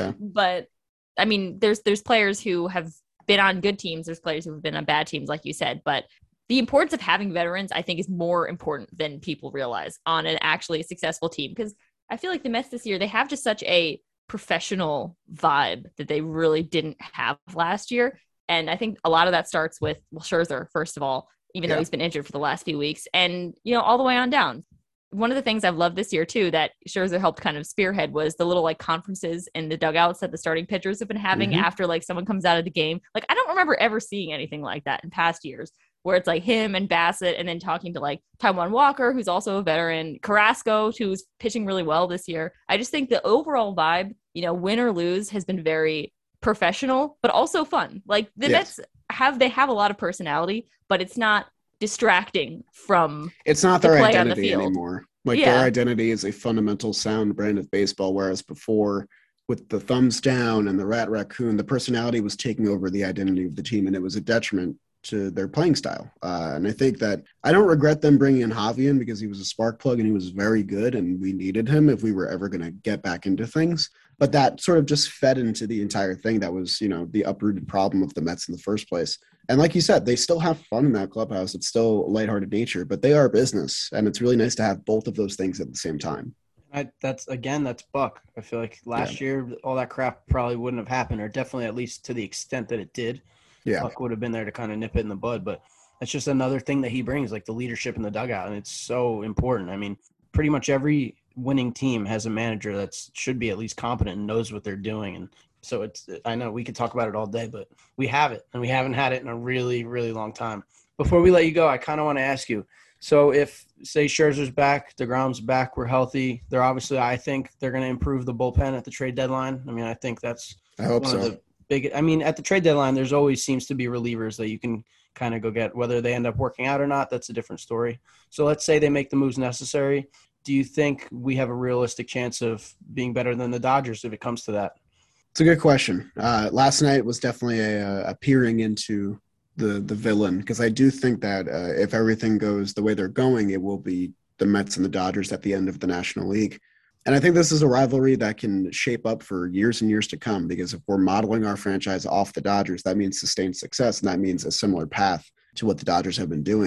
But I mean, there's players who have been on good teams. There's players who have been on bad teams, like you said, but the importance of having veterans, I think, is more important than people realize on an actually successful team. Because I feel like the Mets this year, they have just such a professional vibe that they really didn't have last year. And I think a lot of that starts with, Scherzer, first of all, even though he's been injured for the last few weeks, and, all the way on down. One of the things I've loved this year too that Scherzer helped kind of spearhead was the little like conferences in the dugouts that the starting pitchers have been having after like someone comes out of the game. Like I don't remember ever seeing anything like that in past years where it's like him and Bassett and then talking to like Taijuan Walker, who's also a veteran, Carrasco, who's pitching really well this year. I just think the overall vibe, win or lose, has been very professional, but also fun. Like the Mets have a lot of personality, but it's not distracting from it's not their identity anymore. Like their identity is a fundamental sound brand of baseball, whereas before with the thumbs down and the rat raccoon, the personality was taking over the identity of the team, and it was a detriment to their playing style. And I think that I don't regret them bringing in Javi in because he was a spark plug and he was very good, and we needed him if we were ever going to get back into things. But that sort of just fed into the entire thing that was, the uprooted problem of the Mets in the first place. And like you said, they still have fun in that clubhouse. It's still lighthearted nature, but they are business. And it's really nice to have both of those things at the same time. That's Buck. I feel like last year, all that crap probably wouldn't have happened, or definitely at least to the extent that it did. Yeah. Buck would have been there to kind of nip it in the bud. But that's just another thing that he brings, like the leadership in the dugout. And it's so important. I mean, pretty much every winning team has a manager that should be at least competent and knows what they're doing. And so I know we could talk about it all day, but we have it, and we haven't had it in a really, really long time. Before we let you go, I kind of want to ask you, so if, say, Scherzer's back, DeGrom's back, we're healthy, I think they're going to improve the bullpen at the trade deadline. I mean, I think that's of the big – I mean, at the trade deadline, there's always seems to be relievers that you can kind of go get. Whether they end up working out or not, that's a different story. So let's say they make the moves necessary. Do you think we have a realistic chance of being better than the Dodgers if it comes to that? It's a good question. Last night was definitely a peering into the villain, because I do think that if everything goes the way they're going, it will be the Mets and the Dodgers at the end of the National League. And I think this is a rivalry that can shape up for years and years to come, because if we're modeling our franchise off the Dodgers, that means sustained success, and that means a similar path to what the Dodgers have been doing.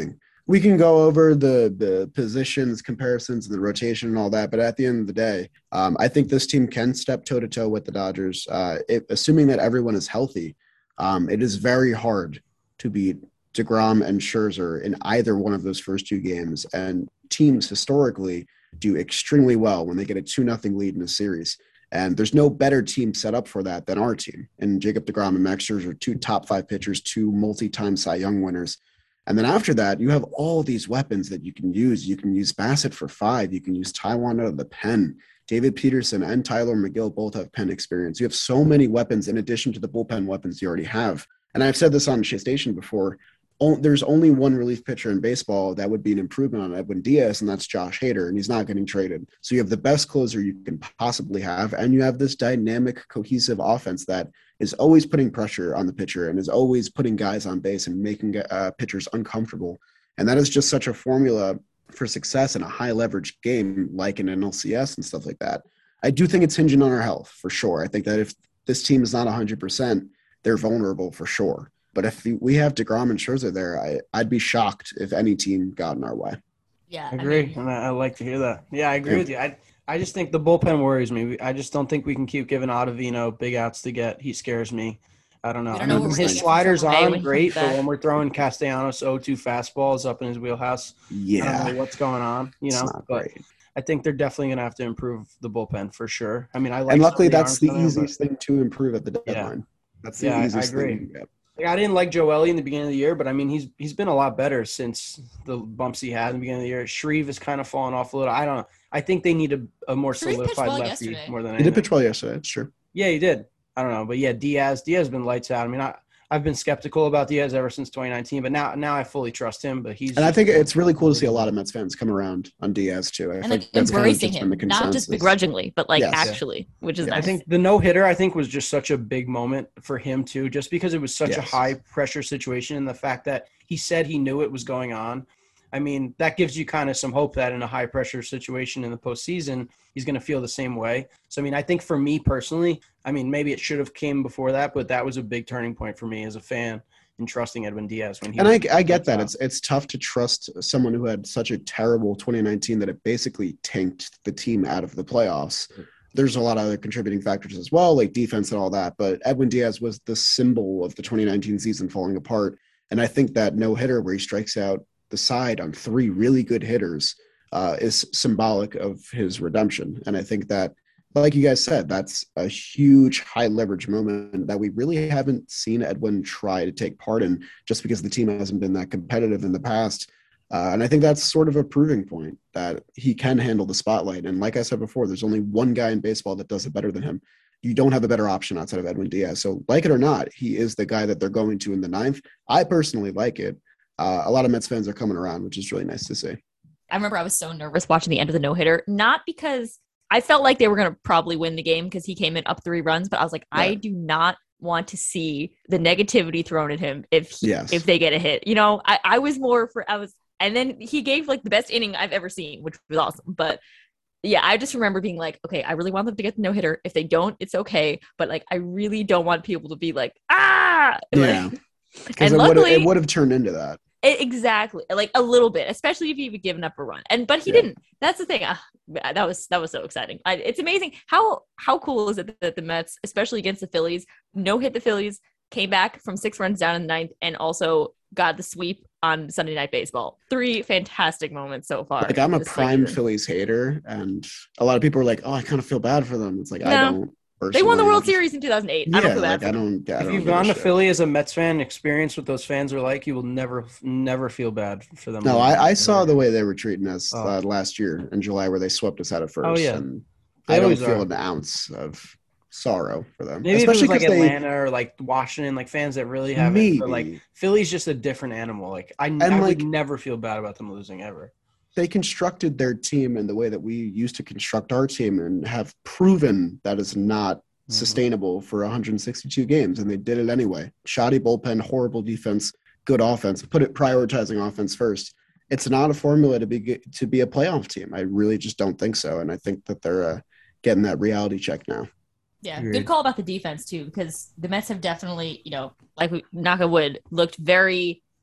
We can go over the positions, comparisons, and the rotation and all that, but at the end of the day, I think this team can step toe-to-toe with the Dodgers. Assuming that everyone is healthy, it is very hard to beat DeGrom and Scherzer in either one of those first two games. And teams historically do extremely well when they get a 2-0 lead in a series. And there's no better team set up for that than our team. And Jacob DeGrom and Max Scherzer, 2 top 5 pitchers, 2 multi-time Cy Young winners. And then after that, you have all these weapons that you can use. You can use Bassett for 5. You can use Taijuan out of the pen. David Peterson and Tyler McGill both have pen experience. You have so many weapons in addition to the bullpen weapons you already have. And I've said this on Shea Station before. There's only one relief pitcher in baseball that would be an improvement on Edwin Diaz, and that's Josh Hader, and he's not getting traded. So you have the best closer you can possibly have, and you have this dynamic, cohesive offense that is always putting pressure on the pitcher and is always putting guys on base and making pitchers uncomfortable. And that is just such a formula for success in a high-leverage game like an NLCS and stuff like that. I do think it's hinging on our health, for sure. I think that if this team is not 100%, they're vulnerable for sure. But if we have DeGrom and Scherzer there, I'd be shocked if any team got in our way. Yeah, I agree, and I like to hear that. Yeah, I agree with you. I just think the bullpen worries me. I just don't think we can keep giving Ottavino big outs to get. He scares me. I don't know. I mean, his sliders on great, but when we're throwing Castellanos 0-2 fastballs up in his wheelhouse, I don't know what's going on. But great. I think they're definitely going to have to improve the bullpen for sure. I mean, and luckily that's the easiest thing to improve at the deadline. That's the easiest thing to get. I didn't like Joely in the beginning of the year, but I mean, he's been a lot better since the bumps he had in the beginning of the year. Shreve has kind of fallen off a little. I don't know. I think they need a more solidified lefty more than anything. He did pitch well yesterday. It's true. Yeah, he did. I don't know. But yeah, Diaz has been lights out. I mean, I've been skeptical about Diaz ever since 2019, but now I fully trust him. But I think it's really cool to see a lot of Mets fans come around on Diaz too. I think that's embracing him, not just begrudgingly, but actually, which is nice. I think the no-hitter, was just such a big moment for him too, just because it was such a high-pressure situation, and the fact that he said he knew it was going on. I mean, that gives you kind of some hope that in a high-pressure situation in the postseason, he's going to feel the same way. So, I mean, I think for me personally, maybe it should have came before that, but that was a big turning point for me as a fan in trusting Edwin Diaz. When he I get that. It's tough to trust someone who had such a terrible 2019 that it basically tanked the team out of the playoffs. There's a lot of other contributing factors as well, like defense and all that, but Edwin Diaz was the symbol of the 2019 season falling apart. And I think that no-hitter where he strikes out the side on 3 really good hitters is symbolic of his redemption. And I think that, like you guys said, that's a huge high leverage moment that we really haven't seen Edwin try to take part in just because the team hasn't been that competitive in the past. And I think that's sort of a proving point that he can handle the spotlight. And like I said before, there's only one guy in baseball that does it better than him. You don't have a better option outside of Edwin Diaz. So like it or not, he is the guy that they're going to in the 9th. I personally like it. A lot of Mets fans are coming around, which is really nice to see. I remember I was so nervous watching the end of the no-hitter, not because I felt like they were going to probably win the game because he came in up 3 runs, but I was like, I do not want to see the negativity thrown at him if they get a hit. I was and then he gave like the best inning I've ever seen, which was awesome. But yeah, I just remember being like, okay, I really want them to get the no-hitter. If they don't, it's okay. But like, I really don't want people to be like, ah! Yeah. Because it would have turned into that. Exactly, like a little bit, especially if he had given up a run, but he didn't. That's the thing. That was so exciting. It's amazing how cool is it that the Mets, especially against the Phillies, hit the Phillies, came back from 6 runs down in the 9th, and also got the sweep on Sunday Night Baseball. 3 fantastic moments so far. Like I'm a prime Phillies hater, and a lot of people are like, "Oh, I kind of feel bad for them." It's like I don't. They won the World Series in 2008. I don't feel bad. If you've gone to Philly as a Mets fan, experienced what those fans are like, you will never feel bad for them. No, I saw the way they were treating us last year in July, where they swept us out at first. Oh yeah, and I don't feel an ounce of sorrow for them. Maybe especially if it was like Atlanta or like Washington, like fans that really have it. But like Philly's just a different animal. Like I would never feel bad about them losing ever. They constructed their team in the way that we used to construct our team and have proven that is not sustainable for 162 games. And they did it anyway. Shoddy bullpen, horrible defense, good offense, prioritizing offense first. It's not a formula to be a playoff team. I really just don't think so. And I think that they're getting that reality check now. Yeah. Good call about the defense too, because the Mets have definitely, like knock on wood, looked very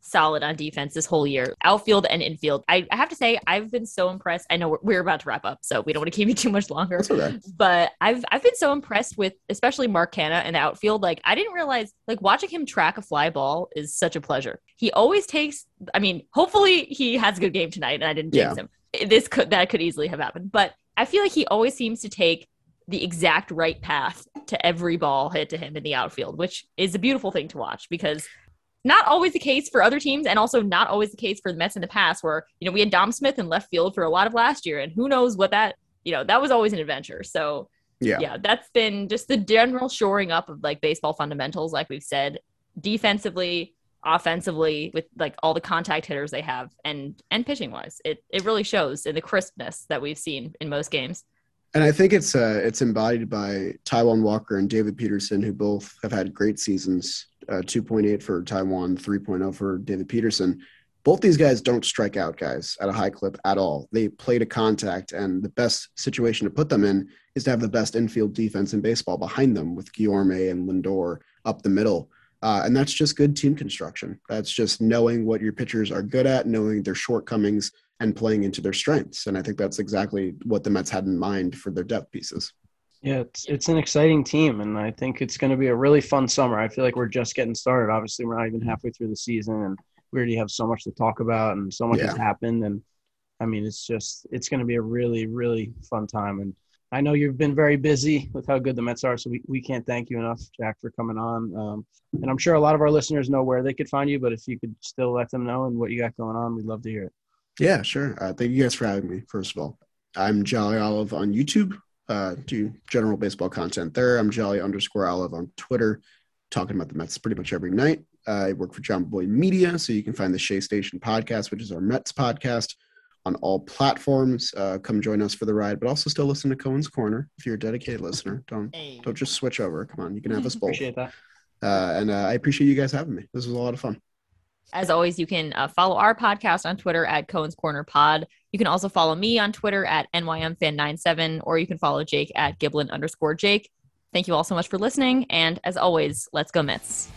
solid on defense this whole year, outfield and infield. I have to say, I've been so impressed. I know we're about to wrap up, so we don't want to keep you too much longer. That's okay. But I've been so impressed with, especially Mark Canha in the outfield. Like, I didn't realize, like, watching him track a fly ball is such a pleasure. He always takes, I mean, hopefully he has a good game tonight and I didn't jinx him. That could easily have happened. But I feel like he always seems to take the exact right path to every ball hit to him in the outfield, which is a beautiful thing to watch, because not always the case for other teams, and also not always the case for the Mets in the past, where, we had Dom Smith in left field for a lot of last year, and who knows what that was always an adventure. So yeah, that's been just the general shoring up of like baseball fundamentals, like we've said, defensively, offensively, with like all the contact hitters they have, and pitching wise. It really shows in the crispness that we've seen in most games. And I think it's embodied by Taijuan Walker and David Peterson, who both have had great seasons. 2.8 for Taijuan, 3.0 for David Peterson. Both these guys don't strike out guys at a high clip at all. They play to contact, and the best situation to put them in is to have the best infield defense in baseball behind them, with Guillorme and Lindor up the middle. And that's just good team construction. That's just knowing what your pitchers are good at, knowing their shortcomings, and playing into their strengths. And I think that's exactly what the Mets had in mind for their depth pieces. Yeah, it's an exciting team, and I think it's going to be a really fun summer. I feel like we're just getting started. Obviously, we're not even halfway through the season, and we already have so much to talk about, and so much has happened. And I mean, it's going to be a really, really fun time. And I know you've been very busy with how good the Mets are, so we can't thank you enough, Jack, for coming on. And I'm sure a lot of our listeners know where they could find you, but if you could still let them know and what you got going on, we'd love to hear it. Yeah, sure. Thank you guys for having me, first of all. I'm Jolly Olive on YouTube. Do general baseball content there. I'm Jolly_Olive on Twitter, talking about the Mets pretty much every night. I work for John Boy Media, so you can find the Shea Station podcast, which is our Mets podcast, on all platforms. Come join us for the ride, but also still listen to Cohen's Corner if you're a dedicated listener. Don't just switch over. Come on, you can have us both. Appreciate that. And I appreciate you guys having me. This was a lot of fun. As always, you can follow our podcast on Twitter at Cohen's Corner Pod. You can also follow me on Twitter at NYMFan97, or you can follow Jake at Giblin_Jake. Thank you all so much for listening. And as always, let's go Mets.